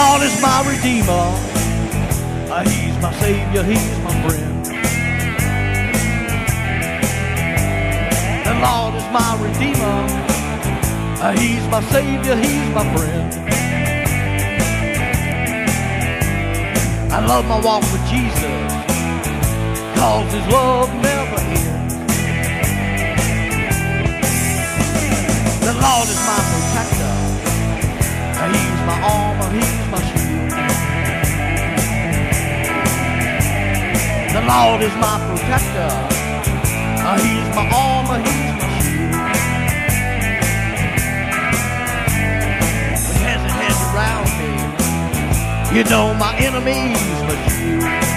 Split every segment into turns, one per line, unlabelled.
Lord is my Redeemer. He's my Savior, He's my friend. The Lord is my Redeemer. He's my Savior, He's my friend. I love my walk with Jesus, 'cause His love never ends. The Lord is my protector. He's my armor, He's my shield. The Lord is my protector. He's my armor, He's my shield. When has it hedge around me, you know my enemies but you.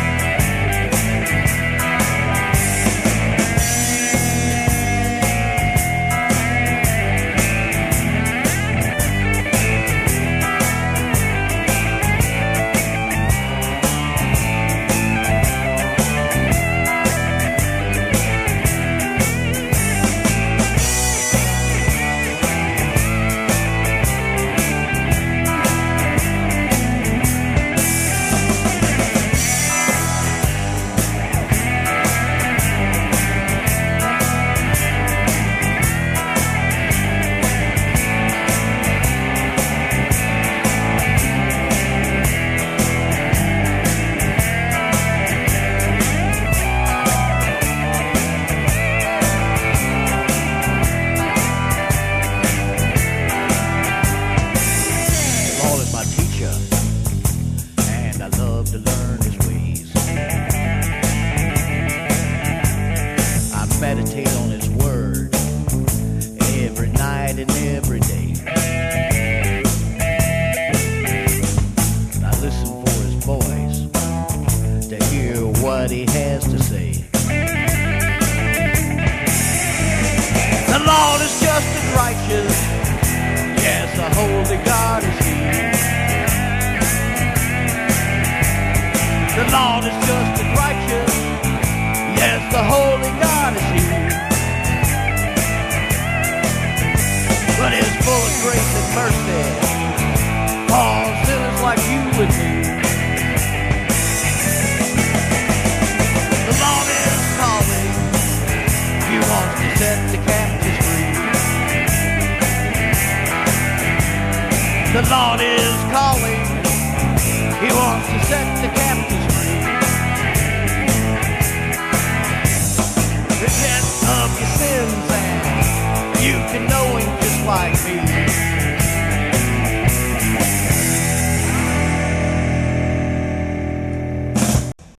To learn His ways, I meditate on His word every night and every day. I listen for His voice to hear what He has to say. The Lord is just and righteous, yes, the holy God is He. The Lord is just and righteous, yes, the holy God is He. But He's full of grace and mercy for sinners like you and me. The Lord is calling, He wants to set the captives free. The Lord is calling, He wants to set